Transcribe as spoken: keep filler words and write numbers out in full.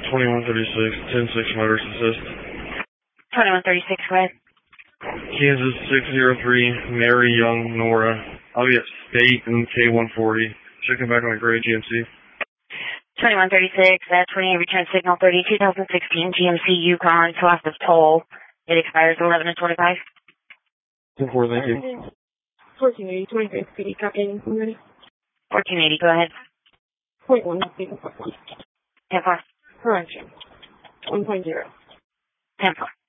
twenty-one thirty-six, ten six motorist assist. twenty-one thirty-six, go ahead. Kansas six zero three, Mary Young, Nora. I'll be at State and K one forty. Should come back on a gray G M C. twenty-one thirty-six, uh, twenty-eight return signal thirty, two thousand sixteen G M C Yukon, cost of toll. It expires eleven and twenty-five. ten four, thank you. fourteen eighty, twenty-fifth P D, copy. Ready? fourteen eighty, go ahead. Point one, speaking for one. ten four. Correction. one point zero. ten four.